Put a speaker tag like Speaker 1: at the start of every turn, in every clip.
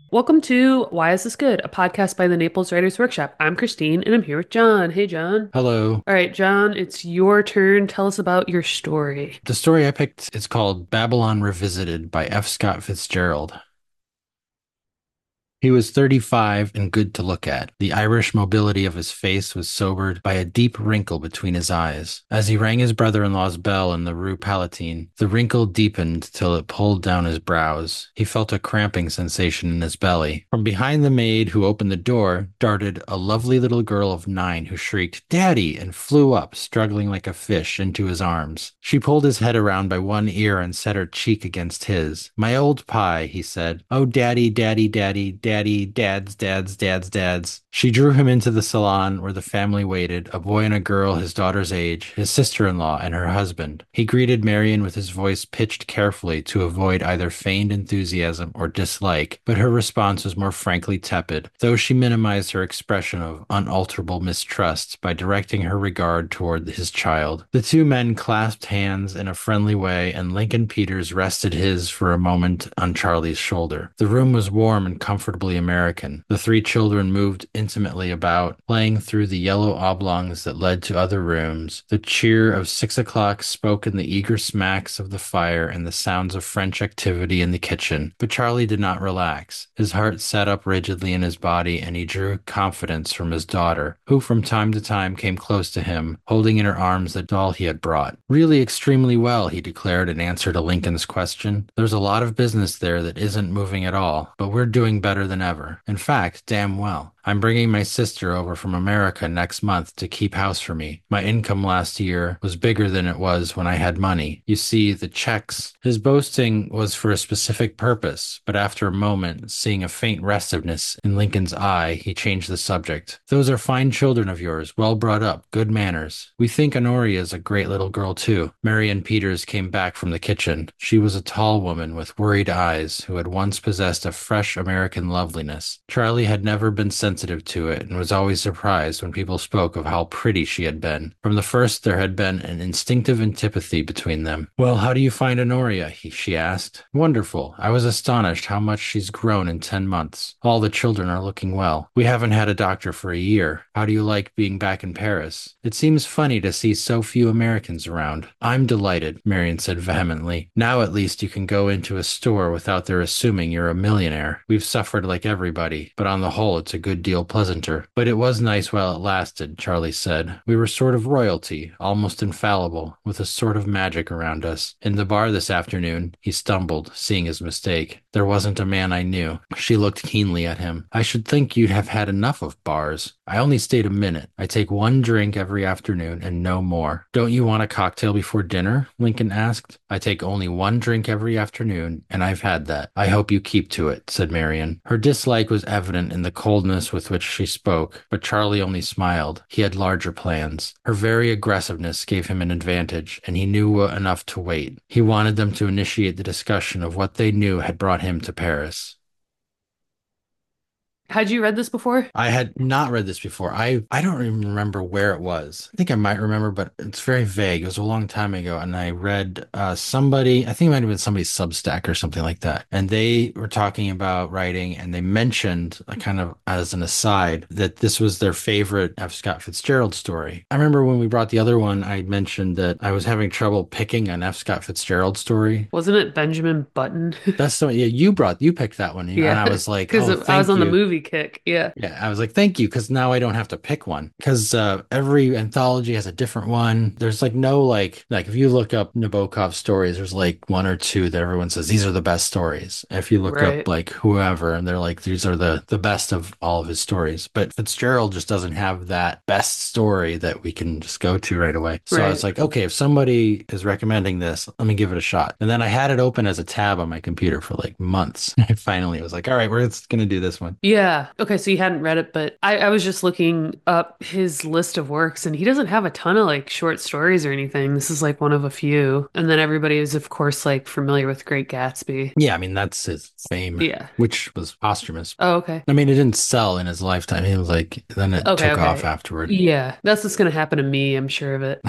Speaker 1: Welcome to Why Is This Good? A podcast by the Naples Writers Workshop. I'm Christine and I'm here with John. Hey, John.
Speaker 2: Hello.
Speaker 1: All right, John, it's your turn. Tell us about your story.
Speaker 2: The story I picked is called Babylon Revisited by F. Scott Fitzgerald. He was 35 and good to look at. The Irish mobility of his face was sobered by a deep wrinkle between his eyes. As he rang his brother-in-law's bell in the Rue Palatine, the wrinkle deepened till it pulled down his brows. He felt a cramping sensation in his belly. From behind the maid who opened the door darted a lovely little girl of 9 who shrieked, "Daddy!" and flew up, struggling like a fish, into his arms. She pulled his head around by one ear and set her cheek against his. "My old pie," he said. "Oh, daddy, daddy, daddy, daddy, dads, dads, dads, dads." She drew him into the salon where the family waited, a boy and a girl his daughter's age, his sister-in-law, and her husband. He greeted Marian with his voice pitched carefully to avoid either feigned enthusiasm or dislike, but her response was more frankly tepid, though she minimized her expression of unalterable mistrust by directing her regard toward his child. The two men clasped hands in a friendly way, and Lincoln Peters rested his for a moment on Charlie's shoulder. The room was warm and comfortably American. The three children moved intimately about, playing through the yellow oblongs that led to other rooms. The cheer of 6 o'clock spoke in the eager smacks of the fire and the sounds of French activity in the kitchen. But Charlie did not relax. His heart sat up rigidly in his body, and he drew confidence from his daughter, who from time to time came close to him, holding in her arms the doll he had brought. "Really extremely well," he declared in answer to Lincoln's question. "There's a lot of business there that isn't moving at all, but we're doing better than ever. In fact, damn well. I'm bringing my sister over from America next month to keep house for me. My income last year was bigger than it was when I had money. You see, the checks." His boasting was for a specific purpose, but after a moment, seeing a faint restiveness in Lincoln's eye, he changed the subject. "Those are fine children of yours, well brought up, good manners. We think Honoria is a great little girl, too." Marian Peters came back from the kitchen. She was a tall woman with worried eyes who had once possessed a fresh American loveliness. Charlie had never been sensitive to it and was always surprised when people spoke of how pretty she had been. From the first, there had been an instinctive antipathy between them. "Well, how do you find Honoria?" she asked. "Wonderful. I was astonished how much she's grown in 10 months. All the children are looking well. We haven't had a doctor for a year. How do you like being back in Paris? It seems funny to see so few Americans around." "I'm delighted," Marian said vehemently. "Now at least you can go into a store without their assuming you're a millionaire. We've suffered like everybody, but on the whole it's a good deal pleasanter." "But it was nice while it lasted," Charlie said. "We were sort of royalty, almost infallible, with a sort of magic around us. In the bar this afternoon," he stumbled, seeing his mistake, "there wasn't a man I knew." She looked keenly at him. "I should think you'd have had enough of bars." "I only stayed a minute. I take one drink every afternoon and no more." "Don't you want a cocktail before dinner?" Lincoln asked. "I take only one drink every afternoon, and I've had that." "I hope you keep to it," said Marian. Her dislike was evident in the coldness with which she spoke, but Charlie only smiled. He had larger plans. Her very aggressiveness gave him an advantage, and he knew enough to wait. He wanted them to initiate the discussion of what they knew had brought him to Paris.
Speaker 1: Had you read this before?
Speaker 2: I had not read this before. I don't even remember where it was. I think I might remember, but it's very vague. It was a long time ago, and I read somebody. I think it might have been somebody's Substack or something like that, and they were talking about writing, and they mentioned, kind of as an aside, that this was their favorite F. Scott Fitzgerald story. I remember when we brought the other one, I mentioned that I was having trouble picking an F. Scott Fitzgerald story.
Speaker 1: Wasn't it Benjamin Button?
Speaker 2: That's the one. Yeah, you picked that one, and
Speaker 1: Yeah,
Speaker 2: I was like,
Speaker 1: because
Speaker 2: oh,
Speaker 1: I was
Speaker 2: thank
Speaker 1: on the
Speaker 2: you.
Speaker 1: movie kick. Yeah.
Speaker 2: Yeah, I was like, thank you, because now I don't have to pick one. Because every anthology has a different one. There's like no like if you look up Nabokov stories, there's like one or two that everyone says these are the best stories. If you look up
Speaker 1: Right.
Speaker 2: like whoever, and they're like these are the best of all of his stories. But Fitzgerald just doesn't have that best story that we can just go to right away. So I was
Speaker 1: Right.
Speaker 2: like, okay, if somebody is recommending this, let me give it a shot. And then I had it open as a tab on my computer for like months. I finally was like, all right, we're just gonna do this one.
Speaker 1: Yeah, Yeah. Okay, so you hadn't read it, but I was just looking up his list of works and he doesn't have a ton of like short stories or anything. This is like one of a few. And then everybody is of course like familiar with Great Gatsby.
Speaker 2: Yeah, I mean, that's his fame,
Speaker 1: Yeah.
Speaker 2: which was posthumous.
Speaker 1: Oh, okay.
Speaker 2: I mean, it didn't sell in his lifetime. It was like, then it
Speaker 1: Okay,
Speaker 2: took off
Speaker 1: okay.
Speaker 2: afterward.
Speaker 1: Yeah, that's what's gonna happen to me, I'm sure of it.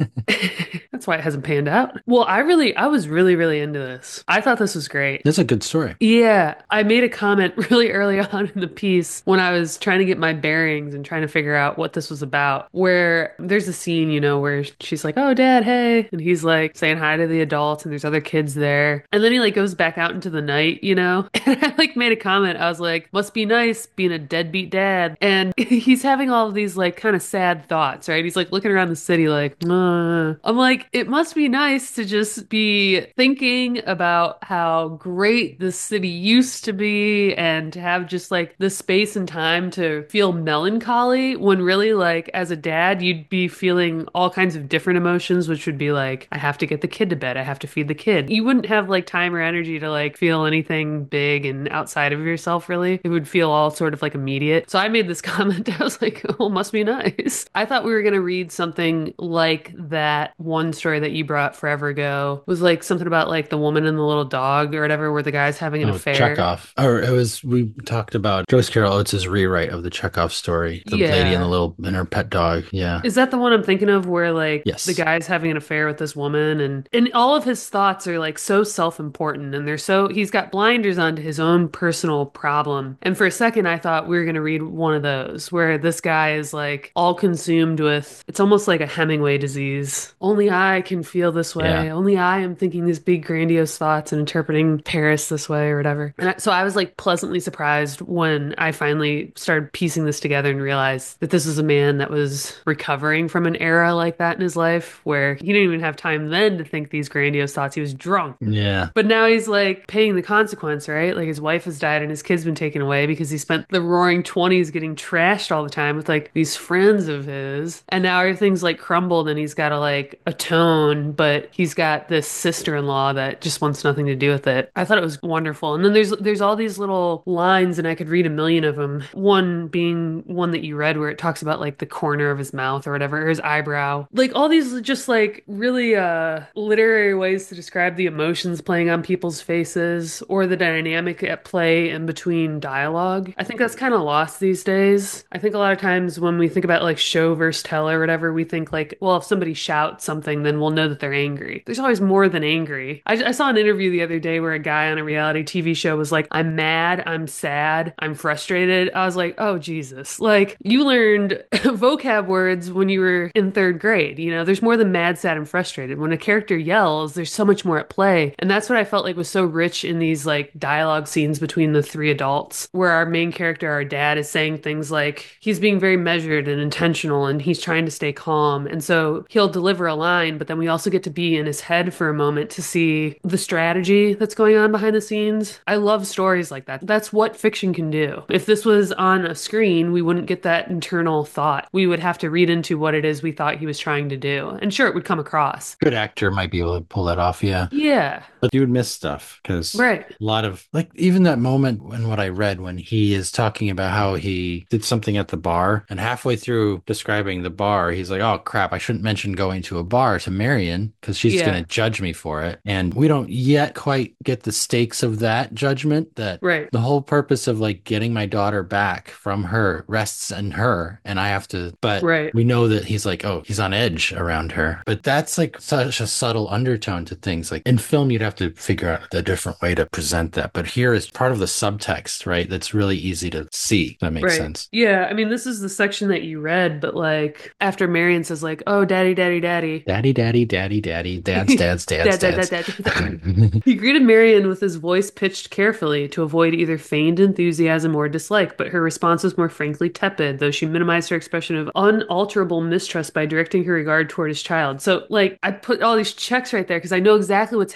Speaker 1: That's why it hasn't panned out. Well, I was really, really into this. I thought this was great.
Speaker 2: It's a good story.
Speaker 1: Yeah, I made a comment really early on in the piece when I was trying to get my bearings and trying to figure out what this was about, where there's a scene, where she's like, "Oh, Dad, hey." And he's like saying hi to the adults and there's other kids there. And then he like goes back out into the night. And I like made a comment. I was like, "Must be nice being a deadbeat dad." And he's having all of these like kind of sad thoughts, right? He's like looking around the city like, I'm like, it must be nice to just be thinking about how great this city used to be and to have just like the space and time to feel melancholy when really like as a dad you'd be feeling all kinds of different emotions, which would be like, I have to get the kid to bed, I have to feed the kid. You wouldn't have like time or energy to like feel anything big and outside of yourself really. It would feel all sort of like immediate. So I made this comment. I was like, oh, must be nice. I thought we were going to read something like that one story that you brought forever ago. It was like something about like the woman and the little dog or whatever, where the guy's having an
Speaker 2: Oh,
Speaker 1: affair.
Speaker 2: Chekhov. Or we talked about Joyce Carol Oates' rewrite of the Chekhov story, the lady and the
Speaker 1: Yeah.
Speaker 2: little and her pet dog. Yeah.
Speaker 1: Is that the one I'm thinking of where like the
Speaker 2: Yes.
Speaker 1: guy's having an affair with this woman and all of his thoughts are like so self-important and he's got blinders onto his own personal problem. And for a second I thought we were going to read one of those where this guy is like all consumed with it's almost like a Hemingway disease. Only I can feel this
Speaker 2: Yeah.
Speaker 1: way. Only I am thinking these big grandiose thoughts and interpreting Paris this way or whatever. So I was like pleasantly surprised when I finally started piecing this together and realized that this is a man that was recovering from an era like that in his life where he didn't even have time then to think these grandiose thoughts. He was drunk.
Speaker 2: Yeah.
Speaker 1: But now he's like paying the consequence, right? Like his wife has died and his kid's been taken away because he spent the roaring 20s getting trashed all the time with like these friends of his. And now everything's like crumbled and he's got to like atone, but he's got this sister-in-law that just wants nothing to do with it. I thought it was wonderful. And then there's all these little lines and I could read a million of them. One being one that you read where it talks about like the corner of his mouth or whatever, or his eyebrow. Like all these just like really literary ways to describe the emotions playing on people's faces or the dynamic at play in between dialogue. I think that's kind of lost these days. I think a lot of times when we think about like show versus tell or whatever, we think like, well, if somebody shouts something, then we'll know that they're angry. There's always more than angry. I saw an interview the other day where a guy on a reality TV show was like, I'm mad, I'm sad, I'm frustrated. I was like, oh, Jesus. Like, you learned vocab words when you were in third grade. There's more than mad, sad, and frustrated. When a character yells, there's so much more at play. And that's what I felt like was so rich in these like dialogue scenes between the three adults, where our main character, our dad, is saying things like he's being very measured and intentional and he's trying to stay calm. And so he'll deliver a line, but then we also get to be in his head for a moment to see the strategy that's going on behind the scenes. I love stories like that. That's what fiction can do. If this was on a screen, we wouldn't get that internal thought. We would have to read into what it is we thought he was trying to do. And sure, it would come across.
Speaker 2: Good actor might be able to pull that off. Yeah.
Speaker 1: Yeah,
Speaker 2: But you would miss stuff because
Speaker 1: right.
Speaker 2: a lot of like even that moment when what I read when he is talking about how he did something at the bar and halfway through describing the bar, he's like, oh crap, I shouldn't mention going to a bar to Marion because she's going
Speaker 1: Yeah,
Speaker 2: to judge me for it. And we don't yet quite get the stakes of that judgment that
Speaker 1: right.
Speaker 2: the whole purpose of like getting my daughter back from her rests in her. And I have to, but
Speaker 1: Right.
Speaker 2: we know that he's like, oh, he's on edge around her. But that's like such a subtle undertone to things. Like in film, you'd have to figure out a different way to present that. But here is part of the subtext, right? That's really easy to see. If that makes
Speaker 1: Right.
Speaker 2: sense.
Speaker 1: Yeah, I mean, this is the section that you read, but like after Marion says like, "Oh, daddy, daddy, daddy."
Speaker 2: Daddy, daddy, daddy, daddy, dads, dads, dads,
Speaker 1: Dad, dad, dad,
Speaker 2: dads.
Speaker 1: dad, dad. He greeted Marion with his voice pitched carefully to avoid either feigned enthusiasm or dislike, but her response was more frankly tepid, though she minimized her expression of unalterable mistrust by directing her regard toward his child. So, like, I put all these checks right there because I know exactly what's happening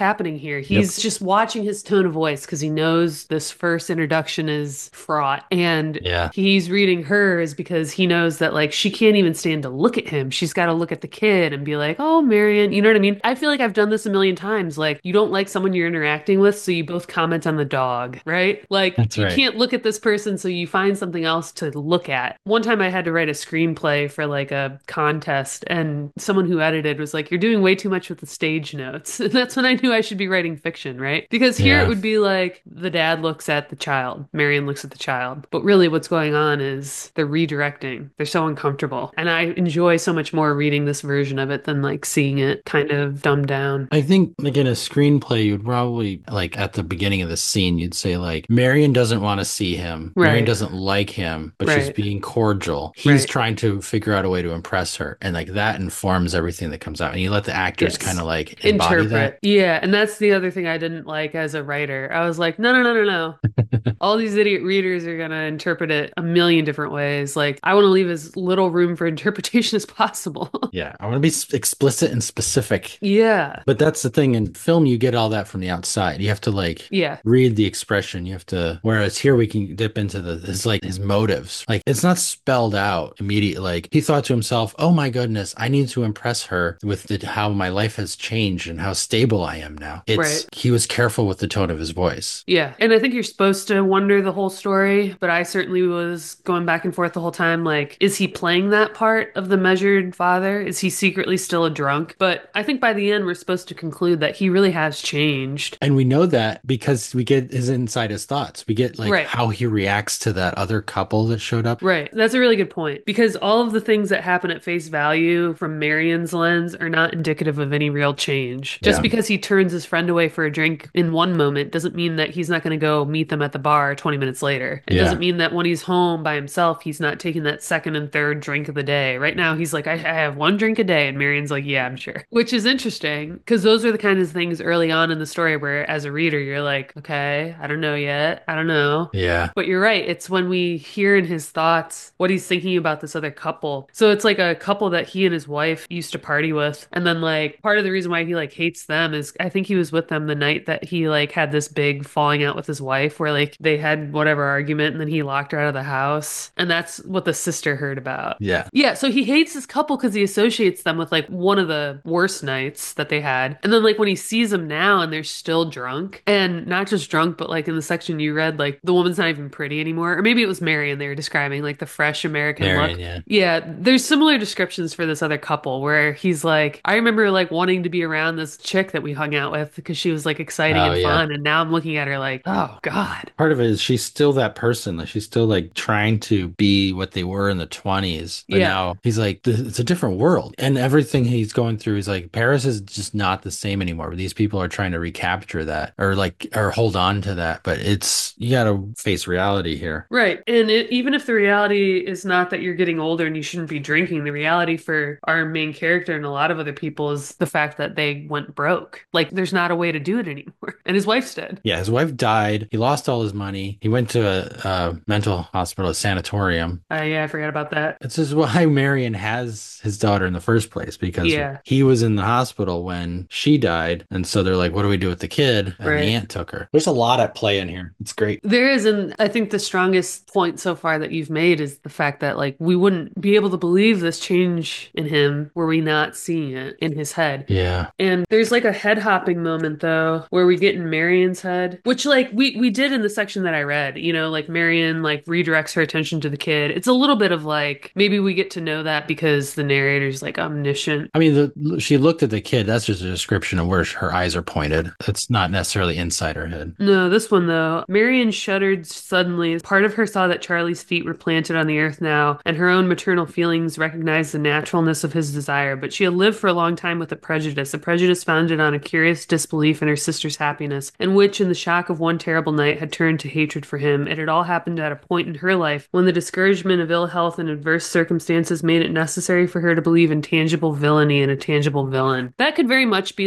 Speaker 1: here.
Speaker 2: Yep.
Speaker 1: He's just watching his tone of voice because he knows this first introduction is fraught. And
Speaker 2: Yeah.
Speaker 1: he's reading hers because he knows that like she can't even stand to look at him. She's got to look at the kid and be like, "Oh, Marion," you know what I mean? I feel like I've done this a million times. Like you don't like someone you're interacting with, so you both comment on the dog, right? Like
Speaker 2: That's
Speaker 1: you
Speaker 2: right.
Speaker 1: can't look at this person, so you find something else to look at. One time I had to write a screenplay for like a contest, and someone who edited was like, "You're doing way too much with the stage notes." And that's when I knew I should be writing fiction, right? Because here it
Speaker 2: Yeah.
Speaker 1: would be like the dad looks at the child, Marion looks at the child. But really what's going on is they're redirecting. They're so uncomfortable. And I enjoy so much more reading this version of it than like seeing it kind of dumbed down.
Speaker 2: I think like in a screenplay, you'd probably like at the beginning of the scene, you'd say like Marion doesn't want to see him. Marion
Speaker 1: Right,
Speaker 2: doesn't like him, but she's
Speaker 1: right,
Speaker 2: being cordial. He's
Speaker 1: right.
Speaker 2: trying to figure out a way to impress her. And like that informs everything that comes out. And you let the actors kind
Speaker 1: Yes.
Speaker 2: of like embody that.
Speaker 1: Interpret. Yeah. And that's the other thing I didn't like as a writer. I was like, no, no, no, no, no. All these idiot readers are going to interpret it a million different ways. Like, I want to leave as little room for interpretation as possible.
Speaker 2: Yeah, I want to be explicit and specific.
Speaker 1: Yeah.
Speaker 2: But that's the thing in film, you get all that from the outside. You have to like
Speaker 1: Yeah.
Speaker 2: read the expression. You have to, whereas here we can dip into his like his motives. Like it's not spelled out immediately. Like he thought to himself, oh my goodness, I need to impress her with how my life has changed and how stable I am now.
Speaker 1: Right.
Speaker 2: He was careful with the tone of his voice.
Speaker 1: Yeah. And I think you're supposed to wonder the whole story, but I certainly was going back and forth the whole time. Like, is he playing that part of the measured father? Is he secretly still a drunk? But I think by the end, we're supposed to conclude that he really has changed.
Speaker 2: And we know that because we get his inside his thoughts. We get like
Speaker 1: Right.
Speaker 2: how he reacts to that other couple that showed up.
Speaker 1: Right. That's a really good point because all of the things that happen at face value from Marion's lens are not indicative of any real change. Just
Speaker 2: Yeah.
Speaker 1: because he turns his friend away for a drink in one moment doesn't mean that he's not going to go meet them at the bar 20 minutes later. It
Speaker 2: Yeah.
Speaker 1: doesn't mean that when he's home by himself, he's not taking that second and third drink of the day. Right now, he's like, I have one drink a day. And Marion's like, yeah, I'm sure. Which is interesting because those are the kind of things early on in the story where, as a reader, you're like, okay, I don't know yet. I don't know.
Speaker 2: Yeah.
Speaker 1: But you're right. It's when we hear in his thoughts what he's thinking about this other couple. So it's like a couple that he and his wife used to party with. And then like part of the reason why he like hates them is I think he was with them the night that he like had this big falling out with his wife where like they had whatever argument and then he locked her out of the house. And that's what the sister heard about.
Speaker 2: Yeah.
Speaker 1: Yeah, so he hates this couple because he associates them with like one of the worst nights that they had. And then like when he sees them now and they're still drunk, and not just drunk, but like in the section you read, like the woman's not even pretty anymore. Or maybe it was Marion they were describing, like the fresh American
Speaker 2: Marion,
Speaker 1: look.
Speaker 2: yeah.
Speaker 1: Yeah, there's similar descriptions for this other couple where he's like, I remember like wanting to be around this chick that we hung out with because she was like exciting
Speaker 2: Oh
Speaker 1: and
Speaker 2: yeah.
Speaker 1: fun. And now I'm looking at her like, oh God.
Speaker 2: Part of it is she's still that person. Like she's still like trying to be what they were in the 20s. But
Speaker 1: Yeah.
Speaker 2: now he's like, it's a different world. And everything he's going through is like, Paris is just not the same anymore. These people are trying to recapture that or like, or hold on to that. But it's, you got to face reality here.
Speaker 1: Right. And even if the reality is not that you're getting older and you shouldn't be drinking, the reality for our main character and a lot of other people is the fact that they went broke. Like, there's not a way to do it anymore. And his wife's dead.
Speaker 2: Yeah, his wife died. He lost all his money. He went to a mental hospital, a sanatorium.
Speaker 1: Yeah, I forgot about that.
Speaker 2: This is why Marion has his daughter in the first place, because
Speaker 1: Yeah.
Speaker 2: he was in the hospital when she died. And so they're like, what do we do with the kid? And
Speaker 1: Right.
Speaker 2: the aunt took her. There's a lot at play in here. It's great.
Speaker 1: There is, and I think the strongest point so far that you've made is the fact that like we wouldn't be able to believe this change in him were we not seeing it in his head.
Speaker 2: Yeah.
Speaker 1: And there's like a head hopping moment though, where we get in Marion's head, which like we did in the section that I read, you know, like Marion like redirects her attention to the kid. It's a little bit of like maybe we get to know that because the narrator's like omniscient.
Speaker 2: I mean, she looked at the kid. That's just a description of where her eyes are pointed. It's not necessarily inside her head.
Speaker 1: No, this one though, Marion shuddered suddenly. Part of her saw that Charlie's feet were planted on the earth now, and her own maternal feelings recognized the naturalness of his desire. But she had lived for a long time with a prejudice founded on a curious disbelief in her sister's happiness, and which, in the shock of one terrible night, had turned to hatred for him. It had all happened at a point in her life when the discouragement of ill health and adverse circumstances made it necessary for her to believe in tangible villainy and a tangible villain. That could very much be like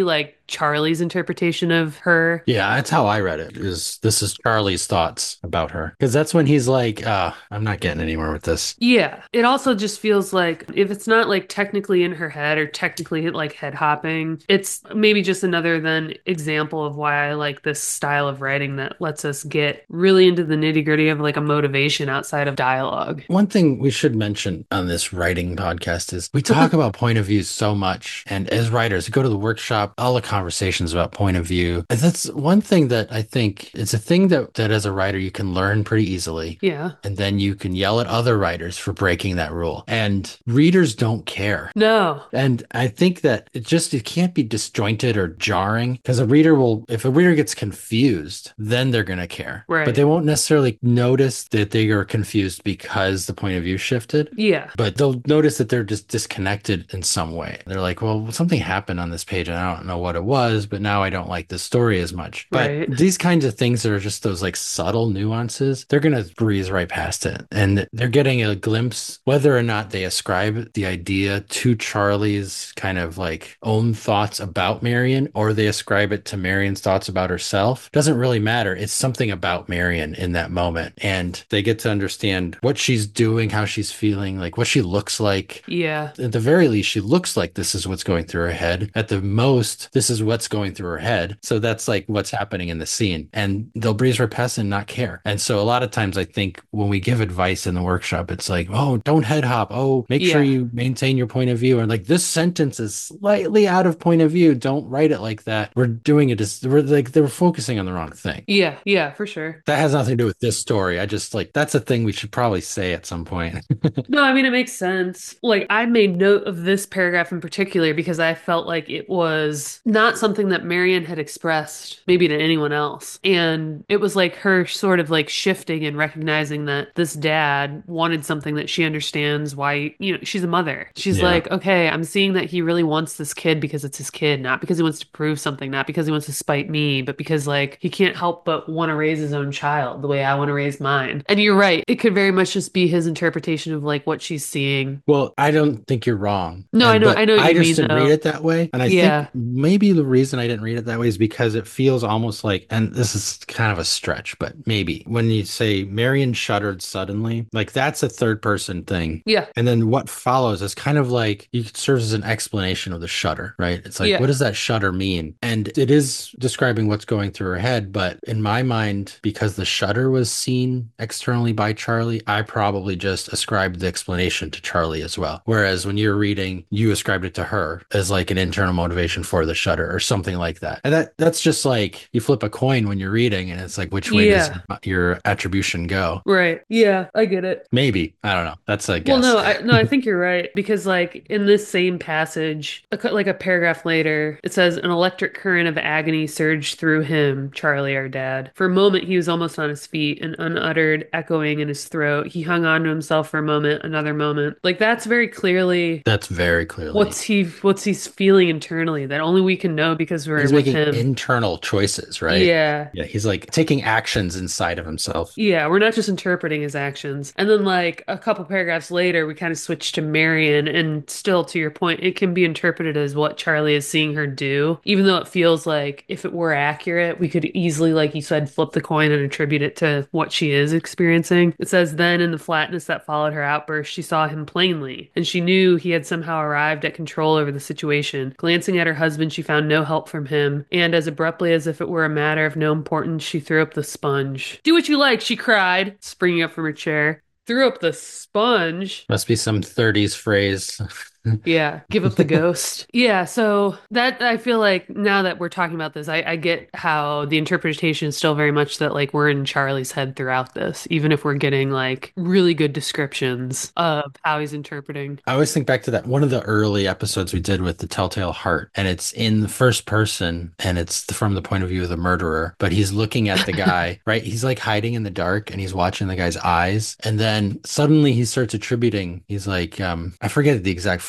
Speaker 1: Charlie's interpretation of her.
Speaker 2: Yeah, that's how I read it. Is this is Charlie's thoughts about her? Because that's when he's like, I'm not getting anywhere with this.
Speaker 1: Yeah. It also just feels like if it's not like technically in her head or technically like head hopping, it's maybe just another then example of why I like this style of writing that lets us get really into the nitty-gritty of like a motivation outside of dialogue.
Speaker 2: One thing we should mention on this writing podcast is we talk about point of view so much. And as writers, we go to the workshop, all the conversations about point of view. And that's one thing that I think it's a thing that as a writer you can learn pretty easily.
Speaker 1: Yeah.
Speaker 2: And then you can yell at other writers for breaking that rule. And readers don't care.
Speaker 1: No.
Speaker 2: And I think that it can't be disjointed or jarring because a reader will, if a reader gets confused, then they're going to care.
Speaker 1: Right.
Speaker 2: But they won't necessarily notice that they are confused because the point of view shifted.
Speaker 1: Yeah.
Speaker 2: But they'll notice that they're just disconnected in some way. They're like, well, something happened on this page and I don't know what it was, but now I don't like this story as much. But
Speaker 1: Right.
Speaker 2: these kinds of things that are just those like subtle nuances, they're going to breeze right past it. And they're getting a glimpse, whether or not they ascribe the idea to Charlie's kind of like own thoughts about Marion or they ascribe it to Marion's thoughts about herself. Doesn't really matter. It's something about Marion in that moment. And they get to understand what she's doing, how she's feeling, like what she looks like.
Speaker 1: Yeah.
Speaker 2: At the very least, she looks like this is what's going through her head. At the most, this is what's going through her head. So that's like what's happening in the scene. And they'll breeze right past and not care. And so a lot of times I think when we give advice in the workshop, it's like, oh, don't head hop. Oh, make sure
Speaker 1: Yeah.
Speaker 2: you maintain your point of view. Or like this sentence is slightly out of point of view. Don't write it like that. We're doing it as we're like they're focusing on the wrong thing.
Speaker 1: Yeah. Yeah, for sure.
Speaker 2: That has nothing to do with this story. I just like that's a thing we should probably say at some point.
Speaker 1: No, I mean, it makes sense. Like, I made note of this paragraph in particular because I felt like it was not something that Marion had expressed, maybe to anyone else. And it was like her sort of like shifting and recognizing that this dad wanted something that she understands why, she's a mother. She's
Speaker 2: Yeah.
Speaker 1: like, okay, I'm seeing that he really wants this kid because it's his kid, not because he wants to prove something, not because he wants to spite me, but because like he can't help but want to raise his own child the way I want to raise mine. And you're right. It could very much just be his interpretation of like what she's seeing.
Speaker 2: Well, I don't think you're wrong.
Speaker 1: No,
Speaker 2: But
Speaker 1: I know what
Speaker 2: I
Speaker 1: you
Speaker 2: just
Speaker 1: mean
Speaker 2: didn't
Speaker 1: though.
Speaker 2: read it that way. And I
Speaker 1: Yeah.
Speaker 2: think maybe the reason I didn't read it that way is because it feels almost like, and this is kind of a stretch, but maybe when you say Marion shuddered suddenly, like that's a third person thing.
Speaker 1: Yeah.
Speaker 2: And then what follows is kind of like it serves as an explanation of the shudder, right? It's like,
Speaker 1: Yeah.
Speaker 2: what does that shudder mean? And it is describing what's going through her head. But in my mind, because the shudder was seen externally by Charlie, I probably just ascribed the explanation to Charlie as well. Whereas when you're reading, you ascribed it to her as like an internal motivation for the shudder or something like that. And that's just like you flip a coin when you're reading and it's like, which way does your attribution go?
Speaker 1: Right. Yeah, I get it.
Speaker 2: Maybe. I don't know. That's a
Speaker 1: Well,
Speaker 2: guess.
Speaker 1: I think you're right because like in this same passage, like a paragraph later, it says an electric current of agony surged through him, Charlie, our dad. For a moment, he was almost on his feet, an unuttered echoing in his throat. He hung on to himself for a moment, another moment. Like that's very clearly
Speaker 2: That's very clearly.
Speaker 1: what's he's feeling internally that only we can know because we're
Speaker 2: He's
Speaker 1: with
Speaker 2: making
Speaker 1: him.
Speaker 2: internal choices, right?
Speaker 1: Yeah.
Speaker 2: Yeah. He's like taking actions inside of himself.
Speaker 1: Yeah, we're not just interpreting his actions. And then, like, a couple paragraphs later, we kind of switch to Marion. And still, to your point, it can be interpreted as what Charlie is seeing her do, even though it feels like if it were accurate, we could easily, like you said, flip the coin and attribute it to what she is experiencing. It says, then in the flatness that followed her outburst, she saw him plainly, and she knew he had somehow arrived at control over the situation. Glancing at her husband, she found no help from him, and as abruptly as if it were a matter of no importance, she threw up the sponge. Do what you like, she cried, springing up from her chair. Threw up the sponge.
Speaker 2: Must be some 30s phrase.
Speaker 1: Yeah, give up the ghost. Yeah, so that I feel like now that we're talking about this, I get how the interpretation is still very much that like we're in Charlie's head throughout this, even if we're getting like really good descriptions of how he's interpreting.
Speaker 2: I always think back to that one of the early episodes we did with the Telltale Heart, and it's in the first person, and it's from the point of view of the murderer, but he's looking at the guy, right? He's like hiding in the dark, and he's watching the guy's eyes, and then suddenly he starts attributing. He's like, I forget the exact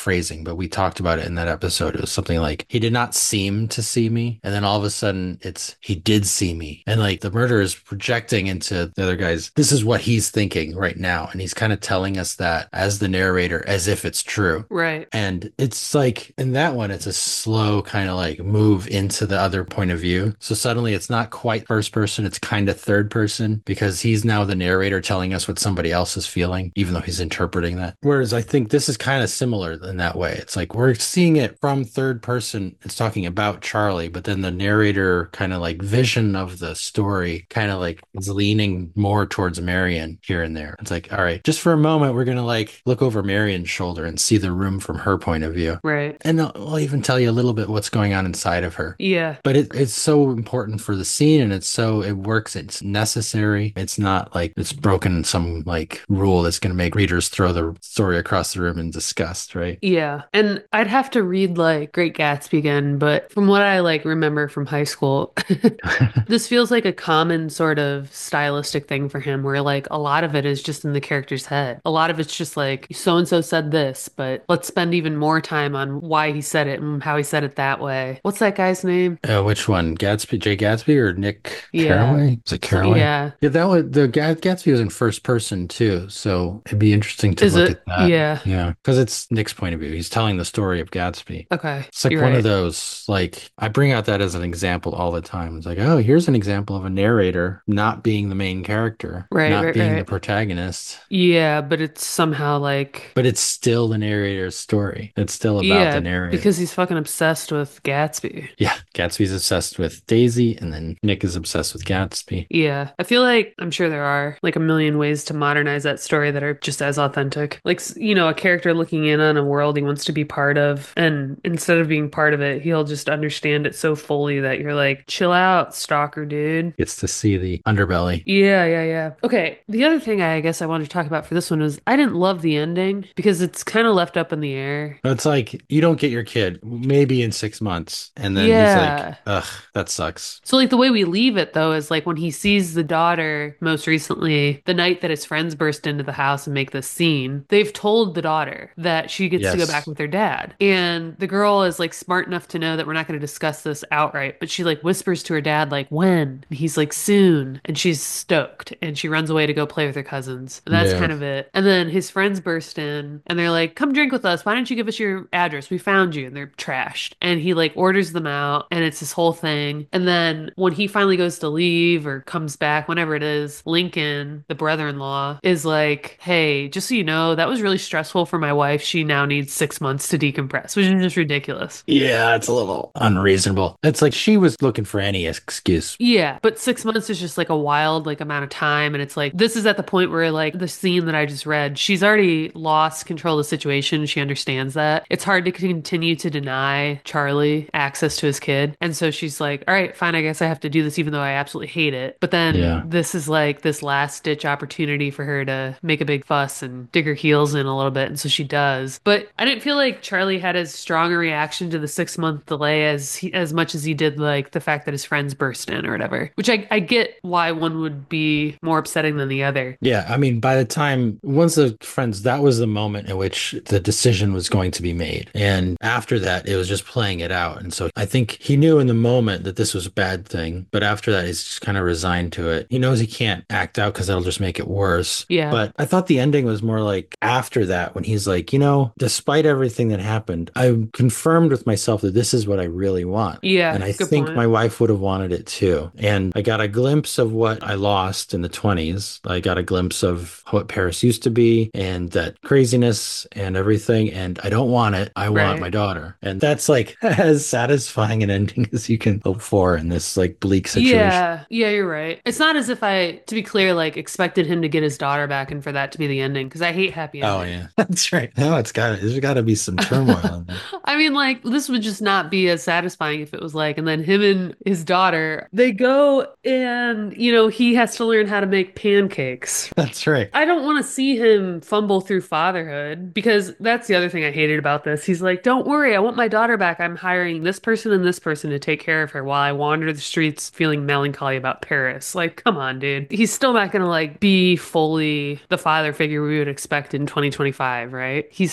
Speaker 2: phrasing, but we talked about it in that episode. It was something like, he did not seem to see me. And then all of a sudden it's, he did see me. And like the murderer is projecting into the other guy's, this is what he's thinking right now. And he's kind of telling us that as the narrator, as if it's true.
Speaker 1: Right.
Speaker 2: And it's like in that one, it's a slow kind of like move into the other point of view. So suddenly it's not quite first person, it's kind of third person because he's now the narrator telling us what somebody else is feeling, even though he's interpreting that. Whereas I think this is kind of similar in that way. It's like we're seeing it from third person. It's talking about Charlie, but then the narrator kind of like vision of the story kind of like is leaning more towards Marion here and there. It's like, all right, just for a moment, we're going to like look over Marion's shoulder and see the room from her point of view.
Speaker 1: Right.
Speaker 2: And I'll even tell you a little bit what's going on inside of her.
Speaker 1: Yeah.
Speaker 2: But it's so important for the scene and it works. It's necessary. It's not like it's broken some like rule that's going to make readers throw the story across the room in disgust, right?
Speaker 1: Yeah. And I'd have to read like Great Gatsby again, but from what I like remember from high school, this feels like a common sort of stylistic thing for him where like a lot of it is just in the character's head. A lot of it's just like so and so said this, but let's spend even more time on why he said it and how he said it that way. What's that guy's name?
Speaker 2: Which one? Gatsby, Jay Gatsby or Nick
Speaker 1: Yeah.
Speaker 2: Carraway? Is it
Speaker 1: So,
Speaker 2: Carraway?
Speaker 1: yeah.
Speaker 2: Yeah, that was Gatsby was in first person too, so it'd be interesting to
Speaker 1: Is
Speaker 2: look
Speaker 1: it?
Speaker 2: at that.
Speaker 1: Yeah.
Speaker 2: Yeah, because it's Nick's point of view. He's telling the story of Gatsby.
Speaker 1: Okay.
Speaker 2: It's like
Speaker 1: You're
Speaker 2: one of
Speaker 1: right.
Speaker 2: those, like, I bring out that as an example all the time. It's like, oh, here's an example of a narrator not being the main character,
Speaker 1: Right,
Speaker 2: not
Speaker 1: right,
Speaker 2: being the
Speaker 1: right.
Speaker 2: protagonist,
Speaker 1: Yeah, but it's somehow like,
Speaker 2: but it's still the narrator's story. It's still about the
Speaker 1: yeah,
Speaker 2: narrator.
Speaker 1: because he's fucking obsessed with Gatsby.
Speaker 2: Yeah, Gatsby's obsessed with Daisy, and then Nick is obsessed with Gatsby.
Speaker 1: Yeah, I feel like I'm sure there are like a million ways to modernize that story that are just as authentic. Like, a character looking in on a world he wants to be part of, and instead of being part of it, he'll just understand it so fully that you're like, chill out, stalker dude.
Speaker 2: Gets to see the underbelly.
Speaker 1: Yeah, yeah, yeah. Okay, the other thing I guess I wanted to talk about for this one is I didn't love the ending because it's kind of left up in the air.
Speaker 2: It's like you don't get your kid maybe in 6 months, and then he's like,
Speaker 1: Yeah.
Speaker 2: ugh, that sucks.
Speaker 1: So like the way we leave it though is like when he sees the daughter most recently, the night that his friends burst into the house and make this scene, they've told the daughter that she gets to go back
Speaker 2: Yes.
Speaker 1: with her dad. And the girl is like smart enough to know that we're not going to discuss this outright, but she like whispers to her dad like when? And he's like soon. And she's stoked and she runs away to go play with her cousins. And that's
Speaker 2: Yeah.
Speaker 1: kind of it. And then his friends burst in and they're like, "Come drink with us. Why don't you give us your address? We found you." And they're trashed. And he like orders them out and it's this whole thing. And then when he finally goes to leave or comes back, whenever it is, Lincoln, the brother-in-law, is like, "Hey, just so you know, that was really stressful for my wife. She now needs 6 months to decompress," which is just ridiculous.
Speaker 2: Yeah, it's a little unreasonable. It's like she was looking for any excuse.
Speaker 1: Yeah, but 6 months is just like a wild like amount of time, and it's like this is at the point where like the scene that I just read, she's already lost control of the situation. She understands that it's hard to continue to deny Charlie access to his kid, and so she's like, "All right, fine, I guess I have to do this, even though I absolutely hate it." But then
Speaker 2: Yeah.
Speaker 1: this is like this last ditch opportunity for her to make a big fuss and dig her heels in a little bit, and so she does. But I didn't feel like Charlie had as strong a reaction to the 6 month delay as much as he did like the fact that his friends burst in or whatever. Which I get why one would be more upsetting than the other.
Speaker 2: Yeah, I mean, by the time once the friends, that was the moment in which the decision was going to be made. And after that, it was just playing it out. And so I think he knew in the moment that this was a bad thing. But after that, he's just kind of resigned to it. He knows he can't act out because that'll just make it worse.
Speaker 1: Yeah.
Speaker 2: But I thought the ending was more like after that, when he's like, despite everything that happened, I confirmed with myself that this is what I really want.
Speaker 1: Yeah,
Speaker 2: And I
Speaker 1: good
Speaker 2: think
Speaker 1: point.
Speaker 2: my wife would have wanted it too. And I got a glimpse of what I lost in the 20s. I got a glimpse of what Paris used to be and that craziness and everything. And I don't want it. I want
Speaker 1: Right.
Speaker 2: my daughter. And that's like as satisfying an ending as you can hope for in this like bleak situation.
Speaker 1: Yeah, you're right. It's not as if I, to be clear, like expected him to get his daughter back and for that to be the ending because I hate happy
Speaker 2: Oh
Speaker 1: endings.
Speaker 2: yeah, that's right. No, there's got to be some turmoil in there.
Speaker 1: I mean, like, this would just not be as satisfying if it was like, and then him and his daughter, they go and, he has to learn how to make pancakes.
Speaker 2: That's right.
Speaker 1: I don't want to see him fumble through fatherhood because that's the other thing I hated about this. He's like, "Don't worry, I want my daughter back. I'm hiring this person and this person to take care of her while I wander the streets feeling melancholy about Paris." Like, come on, dude. He's still not going to like be fully the father figure we would expect in 2025, right? He's still out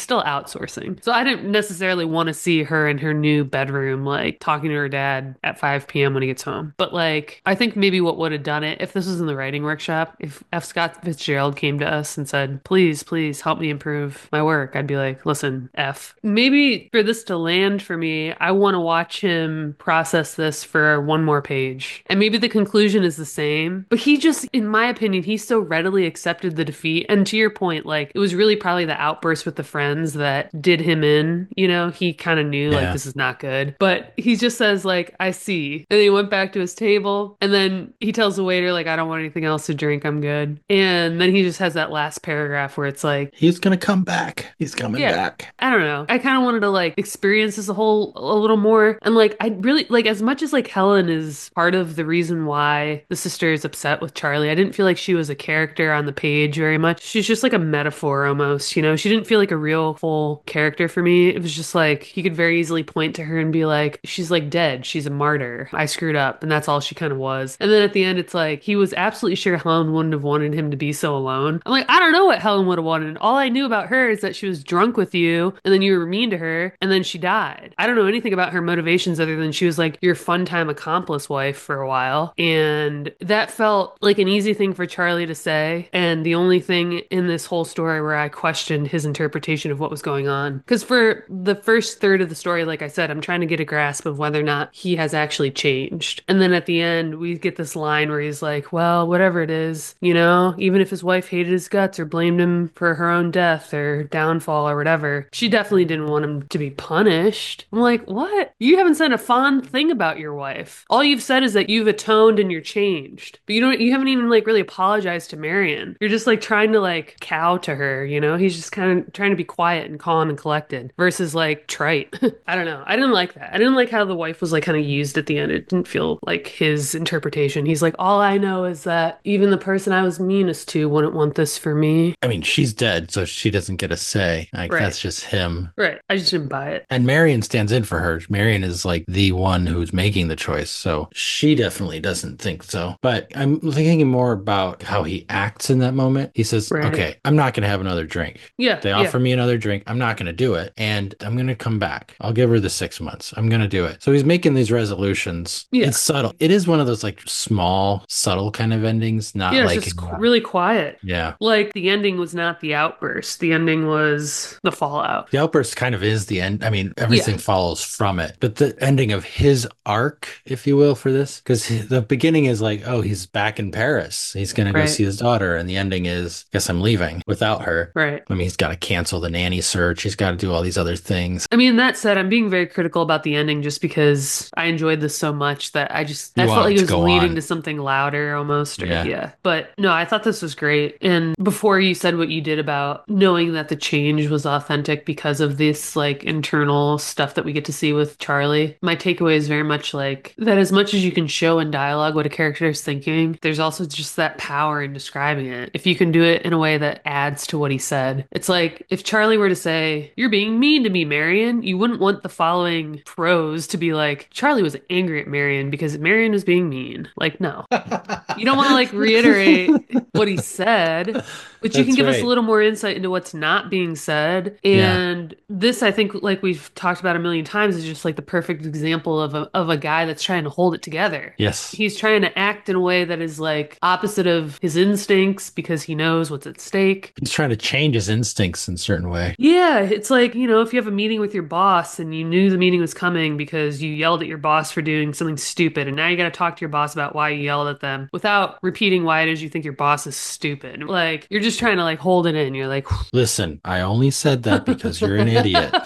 Speaker 1: outsourcing. So I didn't necessarily want to see her in her new bedroom, like talking to her dad at 5 p.m. when he gets home. But like, I think maybe what would have done it, if this was in the writing workshop, if F. Scott Fitzgerald came to us and said, please, please help me improve my work, I'd be like, listen, F. Maybe for this to land for me, I want to watch him process this for one more page. And maybe the conclusion is the same. But he just, in my opinion, he so readily accepted the defeat. And to your point, like, it was really probably the outburst with the friends that did him in. You know, he kind of knew, like,
Speaker 2: Yeah.
Speaker 1: this is not good. But he just says, like, I see. And then he went back to his table. And then he tells the waiter, like, I don't want anything else to drink. I'm good. And then he just has that last paragraph where it's like,
Speaker 2: He's gonna come back. He's coming
Speaker 1: yeah,
Speaker 2: back.
Speaker 1: I don't know. I kind of wanted to like experience this a little more. And like, I really like as much as like Helen is part of the reason why the sister is upset with Charlie. I didn't feel like she was a character on the page very much. She's just like a metaphor almost, you know? She didn't feel like a real full character for me. It was just like he could very easily point to her and be like, she's like dead. She's a martyr. I screwed up. And that's all she kind of was. And then at the end, it's like he was absolutely sure Helen wouldn't have wanted him to be so alone. I'm like, I don't know what Helen would have wanted. All I knew about her is that she was drunk with you and then you were mean to her and then she died. I don't know anything about her motivations other than she was like your fun time accomplice wife for a while. And that felt like an easy thing for Charlie to say. And the only thing in this whole story where I questioned his interpretation of what was going on. Because for the first third of the story, like I said, I'm trying to get a grasp of whether or not he has actually changed. And then at the end, we get this line where he's like, well, whatever it is, you know, even if his wife hated his guts or blamed him for her own death or downfall or whatever, she definitely didn't want him to be punished. I'm like, what? You haven't said a fond thing about your wife. All you've said is that you've atoned and you're changed. But you haven't even like really apologized to Marion. You're just like trying to like cow to her, you know? He's just kind of trying to be quiet and calm and collected versus like trite. I don't know. I didn't like that. I didn't like how the wife was like kind of used at the end. It didn't feel like his interpretation. He's like, all I know is that even the person I was meanest to wouldn't want this for me.
Speaker 2: I mean, she's dead, so she doesn't get a say. Like,
Speaker 1: Right.
Speaker 2: that's just him.
Speaker 1: Right. I just didn't buy it.
Speaker 2: And Marion stands in for her. Marion is like the one who's making the choice. So she definitely doesn't think so. But I'm thinking more about how he acts in that moment. He says,
Speaker 1: Right.
Speaker 2: okay, I'm not going to have another drink.
Speaker 1: Yeah.
Speaker 2: They
Speaker 1: Yeah.
Speaker 2: offer me another drink. I'm not going to do it. And I'm going to come back. I'll give her the 6 months. I'm going to do it. So he's making these resolutions.
Speaker 1: Yeah.
Speaker 2: It's subtle. It is one of those like small, subtle kind of endings, not
Speaker 1: Yeah. It's
Speaker 2: like,
Speaker 1: just really quiet.
Speaker 2: yeah.
Speaker 1: Like the ending was not the outburst. The ending was the fallout.
Speaker 2: The outburst kind of is the end. I mean,
Speaker 1: Yeah.
Speaker 2: everything follows from it. But the ending of his arc, if you will, for this, because the beginning is like, oh, he's back in Paris. He's going to go
Speaker 1: Right.
Speaker 2: see his daughter. And the ending is, guess I'm leaving without her.
Speaker 1: Right.
Speaker 2: I mean, he's got to cancel the nanny search. He's got to do all these other things.
Speaker 1: I mean, that said, I'm being very critical about the ending just because I enjoyed this so much that I
Speaker 2: You
Speaker 1: felt
Speaker 2: want
Speaker 1: like
Speaker 2: it
Speaker 1: it
Speaker 2: to
Speaker 1: was
Speaker 2: go
Speaker 1: leading
Speaker 2: on.
Speaker 1: to something louder almost. Or,
Speaker 2: Yeah.
Speaker 1: yeah. But no, I thought this was great. And before you said what you did about knowing that the change was authentic because of this like internal stuff that we get to see with Charlie, my takeaway is very much like that as much as you can show in dialogue what a character is thinking, there's also just that power in describing it. If you can do it in a way that adds to what he said, it's like if Charlie were to say, you're being mean to me, Marion, you wouldn't want the following prose to be like, Charlie was angry at Marion because Marion was being mean. Like, no. You don't want to like reiterate what he said, but you can
Speaker 2: That's
Speaker 1: give us a
Speaker 2: right.
Speaker 1: little more insight into what's not being said.
Speaker 2: Yeah.
Speaker 1: And this, I think, like we've talked about a million times, is just like the perfect example of a guy that's trying to hold it together.
Speaker 2: Yes.
Speaker 1: He's trying to act in a way that is like opposite of his instincts because he knows what's at stake.
Speaker 2: He's trying to change his instincts in a certain way.
Speaker 1: Yeah, it's like, you know, if you have a meeting with your boss and you knew the meeting was coming because you yelled at your boss for doing something stupid, and now you got to talk to your boss about why you yelled at them without repeating why it is you think your boss is stupid. Like, you're just trying to like hold it in. You're like,
Speaker 2: Listen, I only said that because you're an idiot.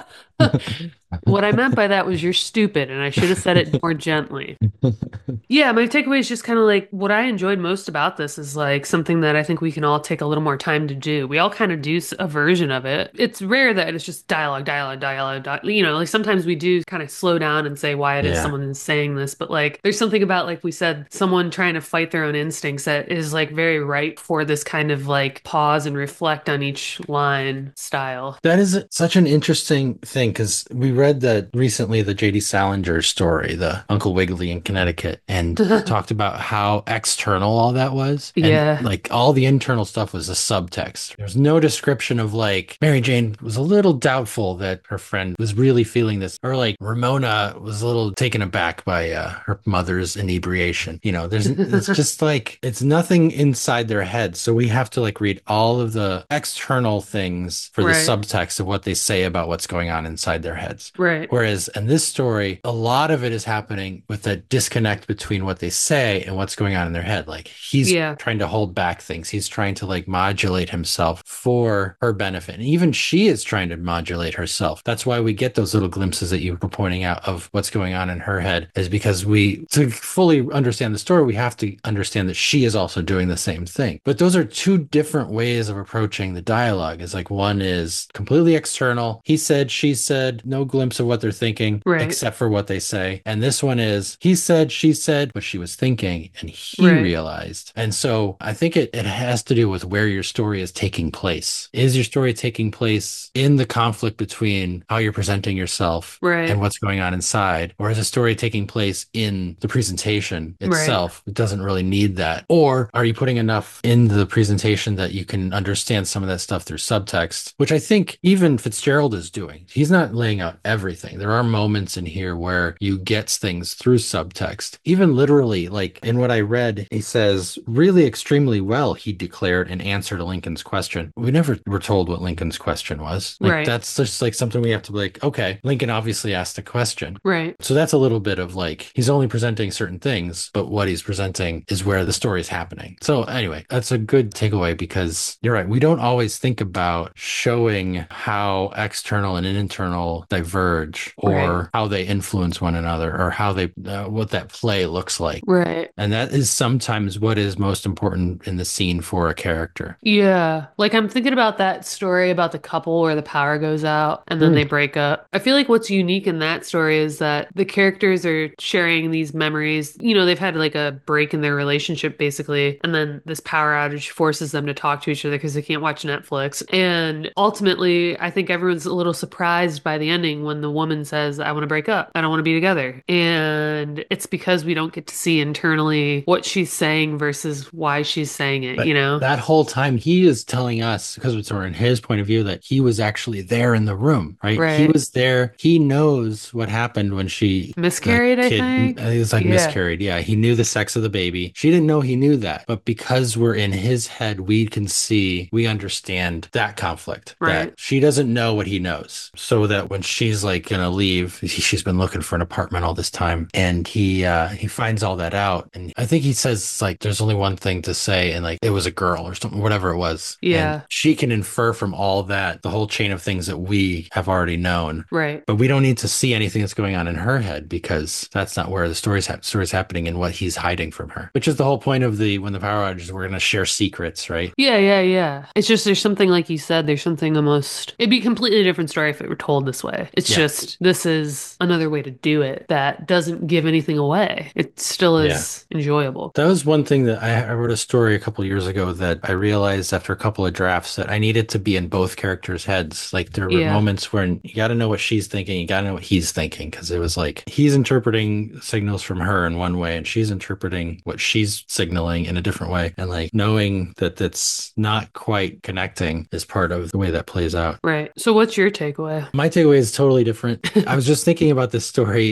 Speaker 1: what I meant by that was you're stupid, and I should have said it more gently. Yeah, my takeaway is just kind of like what I enjoyed most about this is like something that I think we can all take a little more time to do. We all kind of do a version of it. It's rare that it's just dialogue, dialogue, dialogue, you know, like sometimes we do kind of slow down and say why it is
Speaker 2: Yeah.
Speaker 1: someone is saying this, but like there's something about, like we said, someone trying to fight their own instincts that is like very ripe for this kind of like pause and reflect on each line style.
Speaker 2: That is such an interesting thing because we read that recently, the J.D. Salinger story, the Uncle Wiggily in Connecticut, and talked about how external all that was. And
Speaker 1: Yeah.
Speaker 2: like all the internal stuff was a subtext. There's no description of like Mary Jane was a little doubtful that her friend was really feeling this, or like Ramona was a little taken aback by her mother's inebriation. It's just like it's nothing inside their head. So we have to like read all of the external things for the
Speaker 1: Right.
Speaker 2: subtext of what they say about what's going on inside their heads.
Speaker 1: Right.
Speaker 2: Whereas in this story, a lot of it is happening with a disconnect between what they say and what's going on in their head. Like he's
Speaker 1: Yeah.
Speaker 2: trying to hold back things. He's trying to like modulate himself for her benefit. And even she is trying to modulate herself. That's why we get those little glimpses that you were pointing out of what's going on in her head, is because to fully understand the story, we have to understand that she is also doing the same thing. But those are two different ways of approaching the dialogue. It's like one is completely external. He said, she said, no glimpse of what they're thinking
Speaker 1: Right.
Speaker 2: except for what they say. And this one is he said, she said what she was thinking and he
Speaker 1: Right.
Speaker 2: realized. And so I think it has to do with where your story is taking place. Is your story taking place in the conflict between how you're presenting yourself
Speaker 1: Right.
Speaker 2: and what's going on inside? Or is a story taking place in the presentation
Speaker 1: Right.
Speaker 2: itself? It doesn't really need that. Or are you putting enough in the presentation that you can understand some of that stuff through subtext, which I think even Fitzgerald is doing. He's not laying out everything. There are moments in here where you get things through subtext. Even literally, like in what I read, he says, really extremely well, he declared in answer to Lincoln's question. We never were told what Lincoln's question was. Like,
Speaker 1: Right.
Speaker 2: that's just like something we have to be like, okay, Lincoln obviously asked a question.
Speaker 1: Right.
Speaker 2: So that's a little bit of like, he's only presenting certain things, but what he's presenting is where the story is happening. So anyway, that's a good takeaway because you're right. We don't always think about showing how external and internal diverge or
Speaker 1: Right.
Speaker 2: how they influence one another or how they, what that play looks like.
Speaker 1: Right.
Speaker 2: And that is sometimes what is most important in the scene for a character.
Speaker 1: Yeah. Like I'm thinking about that story about the couple where the power goes out and then
Speaker 2: Mm,
Speaker 1: they break up. I feel like what's unique in that story is that the characters are sharing these memories. They've had like a break in their relationship basically, and then this power outage forces them to talk to each other because they can't watch Netflix. And ultimately, I think everyone's a little surprised by the ending when the woman says, I want to break up. I don't want to be together. And it's because we don't get to see internally what she's saying versus why she's saying it,
Speaker 2: But that whole time, he is telling us, because it's in his point of view, that he was actually there in the room, right? He
Speaker 1: Right.
Speaker 2: was there. He knows what happened when the
Speaker 1: Miscarried, I
Speaker 2: kid,
Speaker 1: think.
Speaker 2: it was like
Speaker 1: Yeah.
Speaker 2: miscarried. Yeah, he knew the sex of the baby. She didn't know he knew that. But because we're in his head, we understand that conflict, that
Speaker 1: Right.
Speaker 2: she doesn't know what he knows. So that when she's like going to leave, she's been looking for an apartment all this time. And he finds all that out. And I think he says, like, there's only one thing to say. And like, it was a girl or something, whatever it was. And
Speaker 1: Yeah.
Speaker 2: she can infer from all that, the whole chain of things that we have already known.
Speaker 1: Right.
Speaker 2: But we don't need to see anything that's going on in her head because that's not where the story's happening and what he's hiding from her. Which is the whole point of when the power outages, we're going to share secrets, right?
Speaker 1: Yeah, yeah, yeah. It's just there's something like you said, there's something almost it'd be a completely different story if it were told this way. It's
Speaker 2: Yeah.
Speaker 1: just this is another way to do it that doesn't give anything away. It still
Speaker 2: Yeah.
Speaker 1: is enjoyable.
Speaker 2: That was one thing that I wrote a story a couple years ago that I realized after a couple of drafts that I needed to be in both characters' heads. Like there were
Speaker 1: Yeah.
Speaker 2: moments when you got to know what she's thinking, you got to know what he's thinking, because it was like he's interpreting signals from her in one way and she's interpreting what she's signaling in a different way. And like knowing that that's not quite connecting is part of the way that plays out.
Speaker 1: Right. So what's your takeaway?
Speaker 2: My takeaway is totally different. I was just thinking about this story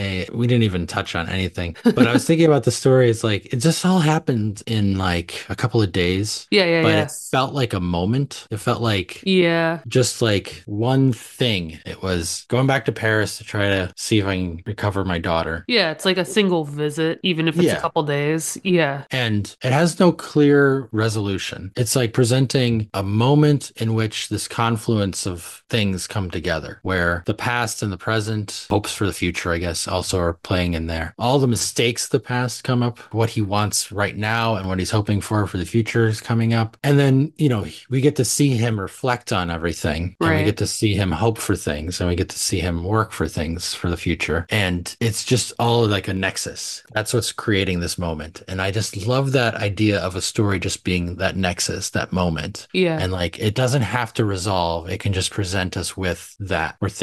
Speaker 2: we didn't even touch on anything, but I was thinking about the story. It's like, it just all happened in like a couple of days,
Speaker 1: Yeah, yeah,
Speaker 2: but
Speaker 1: yeah.
Speaker 2: it felt like a moment. It felt like
Speaker 1: Yeah.
Speaker 2: just like one thing. It was going back to Paris to try to see if I can recover my daughter.
Speaker 1: Yeah, it's like a single visit, even if it's a
Speaker 2: Yeah.
Speaker 1: couple days. Yeah.
Speaker 2: And it has no clear resolution. It's like presenting a moment in which this confluence of things come together, where the past and the present, hopes for the future, I guess, also are playing in there. All the mistakes of the past come up, what he wants right now and what he's hoping for the future is coming up. And then, we get to see him reflect on everything and we
Speaker 1: Right.
Speaker 2: get to see him hope for things and we get to see him work for things for the future. And it's just all like a nexus. That's what's creating this moment. And I just love that idea of a story just being that nexus, that moment.
Speaker 1: Yeah.
Speaker 2: And like, it doesn't have to resolve. It can just present us with that where things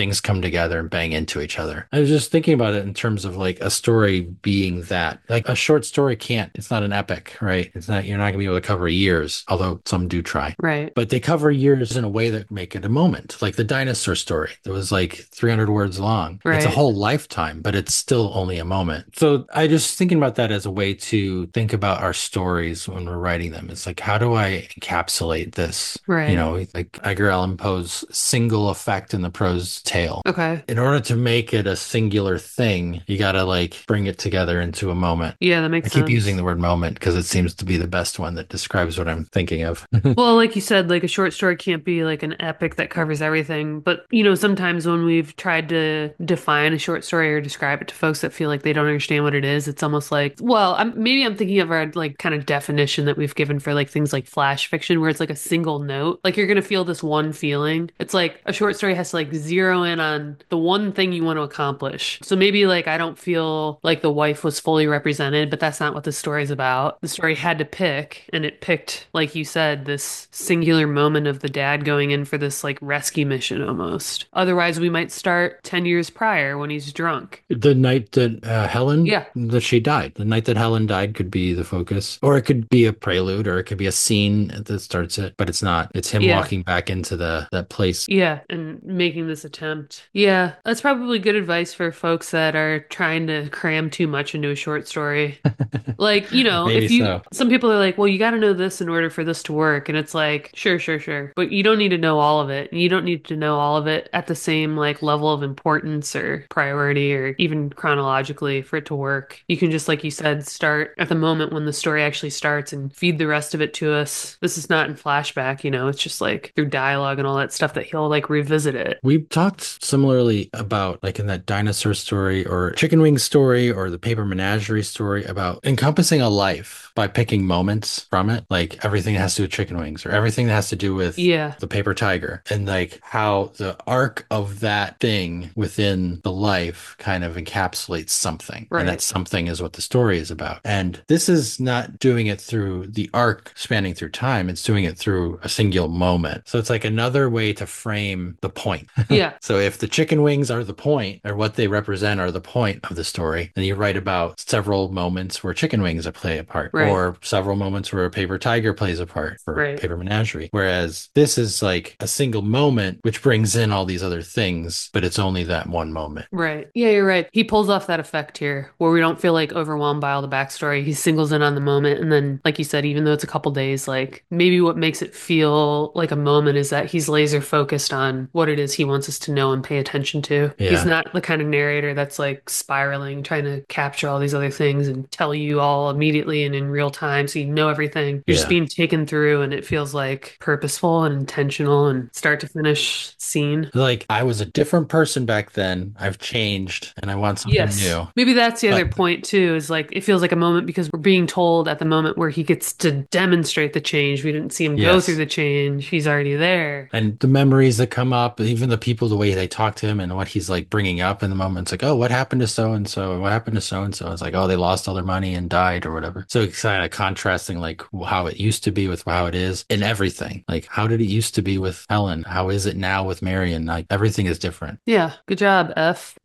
Speaker 2: things come together and bang into each other. I was just thinking about it in terms of like a story being that. Like a short story it's not an epic, right? It's not, you're not gonna be able to cover years, although some do try.
Speaker 1: Right.
Speaker 2: But they cover years in a way that make it a moment. Like the dinosaur story that was like 300 words long. It's a
Speaker 1: Right.
Speaker 2: whole lifetime, but it's still only a moment. So I just thinking about that as a way to think about our stories when we're writing them. It's like, how do I encapsulate this? You
Speaker 1: Right.
Speaker 2: know, like Edgar Allan Poe's single effect in the prose tale.
Speaker 1: Okay.
Speaker 2: In order to make it a singular thing, you got to like bring it together into a moment.
Speaker 1: Yeah, that
Speaker 2: I
Speaker 1: makes
Speaker 2: keep using
Speaker 1: sense.
Speaker 2: the word moment because it seems to be the best one that describes what I'm thinking of.
Speaker 1: Well, like you said, like a short story can't be like an epic that covers everything. But, sometimes when we've tried to define a short story or describe it to folks that feel like they don't understand what it is, it's almost like, well, maybe I'm thinking of our like kind of definition that we've given for like things like flash fiction, where it's like a single note. Like you're going to feel this one feeling. It's like a short story has to like zero in on the one thing you want to accomplish. So maybe like I don't feel like the wife was fully represented, but that's not what the story's about. The story had to pick, and it picked, like you said, this singular moment of the dad going in for this like rescue mission almost. Otherwise, we might start 10 years prior when he's drunk.
Speaker 2: The night that
Speaker 1: Yeah.
Speaker 2: that she died, the night that Helen died could be the focus, or it could be a prelude, or it could be a scene that starts it, but it's not. It's him
Speaker 1: Yeah.
Speaker 2: walking back into that place.
Speaker 1: Yeah, and making this attempt. Yeah, that's probably good advice for folks that are trying to cram too much into a short story. Like,
Speaker 2: Maybe so.
Speaker 1: some people are like, well, you got to know this in order for this to work. And it's like, sure, sure, sure. But you don't need to know all of it. You don't need to know all of it at the same like level of importance or priority or even chronologically for it to work. You can just, like you said, start at the moment when the story actually starts and feed the rest of it to us. This is not in flashback, it's just like through dialogue and all that stuff that he'll like revisit it.
Speaker 2: We talked similarly about like in that dinosaur story or chicken wing story or the paper menagerie story about encompassing a life by picking moments from it. Like everything that has to do with chicken wings or everything that has to do with
Speaker 1: Yeah,
Speaker 2: the paper tiger and like how the arc of that thing within the life kind of encapsulates something. And that
Speaker 1: right.
Speaker 2: something is what the story is about. And this is not doing it through the arc spanning through time. It's doing it through a single moment. So it's like another way to frame the point.
Speaker 1: Yeah,
Speaker 2: So if the chicken wings are the point or what they represent are the point of the story, then you write about several moments where chicken wings play a part
Speaker 1: right,
Speaker 2: or several moments where a paper tiger plays a part for
Speaker 1: right.
Speaker 2: paper menagerie. Whereas this is like a single moment, which brings in all these other things, but it's only that one moment.
Speaker 1: Right. Yeah, you're right. He pulls off that effect here where we don't feel like overwhelmed by all the backstory. He singles in on the moment. And then, like you said, even though it's a couple days, like maybe what makes it feel like a moment is that he's laser focused on what it is he wants us to know and pay attention to. He's
Speaker 2: Yeah.
Speaker 1: not the kind of narrator that's like spiraling, trying to capture all these other things and tell you all immediately and in real time so you know everything. You're just
Speaker 2: Yeah.
Speaker 1: being taken through and it feels like purposeful and intentional and start to finish scene.
Speaker 2: Like I was a different person back then. I've changed and I want something
Speaker 1: Yes.
Speaker 2: new.
Speaker 1: Maybe that's the other
Speaker 2: But
Speaker 1: point too, is like it feels like a moment because we're being told at the moment where he gets to demonstrate the change. We didn't see him go through
Speaker 2: yes.
Speaker 1: the change. He's already there.
Speaker 2: And the memories that come up, even the people, the way they talk to him and what he's like bringing up in the moment. It's like, oh, what happened to so and so? What happened to so and so? It's like, oh, they lost all their money and died or whatever. So it's kind of contrasting like how it used to be with how it is in everything. Like, how did it used to be with Helen? How is it now with Marion? Like, everything is different.
Speaker 1: Yeah. Good job, F.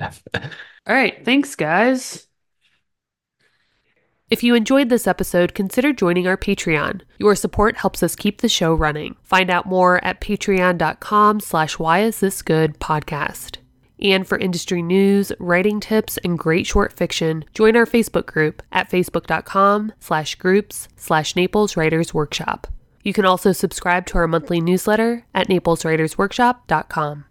Speaker 1: All right. Thanks, guys. If you enjoyed this episode, consider joining our Patreon. Your support helps us keep the show running. Find out more at patreon.com/whyisthisgoodpodcast. And for industry news, writing tips, and great short fiction, join our Facebook group at facebook.com/groups/Naples Writers Workshop. You can also subscribe to our monthly newsletter at napleswritersworkshop.com.